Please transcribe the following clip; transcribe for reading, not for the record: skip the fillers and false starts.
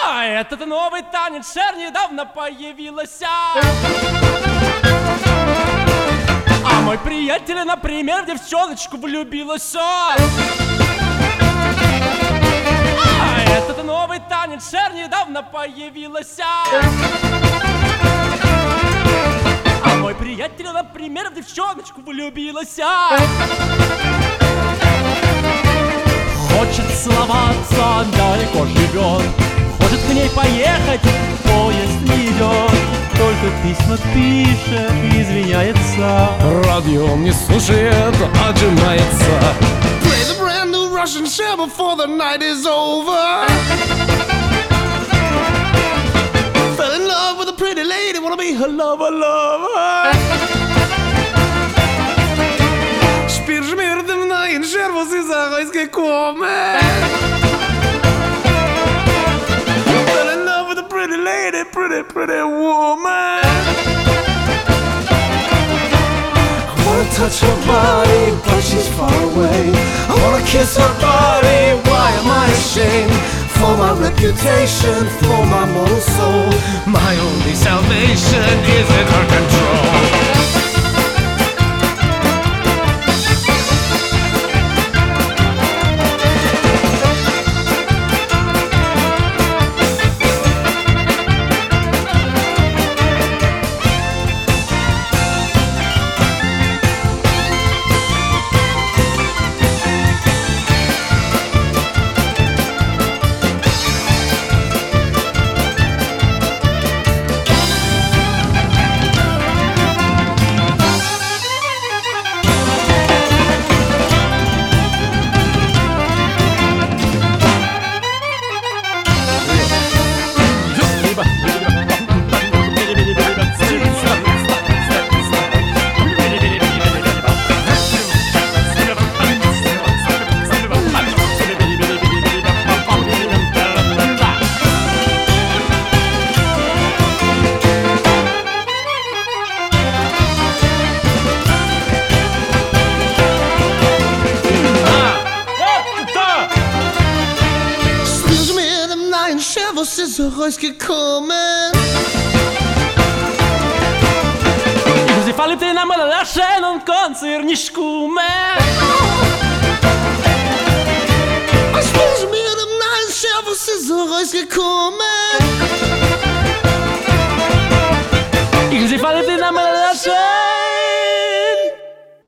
Этот новый танец Шер недавно появился. А мой приятель, например, в девчоночку влюбился. Этот новый танец Шер недавно появился. А мой приятель, например, в девчоночку влюбился. Хочет целоваться, далеко живет, хочет к ней поехать, поезд не идет. Только письма пишет, извиняется. Радио не слушает, отжимается. Play the brand new Russian Share before the night is over. Fell in love with a pretty lady, wanna be her lover, lover. Шпір жмірдим на іншер, вози загайське коме. Fell in love with a pretty lady, pretty, pretty woman. I wanna touch her body, but she's far away. I wanna kiss her body, why am I ashamed? For my reputation, for my mortal soul, my only salvation is in her control. Gekommen. Ich sie verliebt in einmal Laschen und kann's ihr nicht kommen. Ich bin mir dem neuen Chef, was ist so rausgekommen.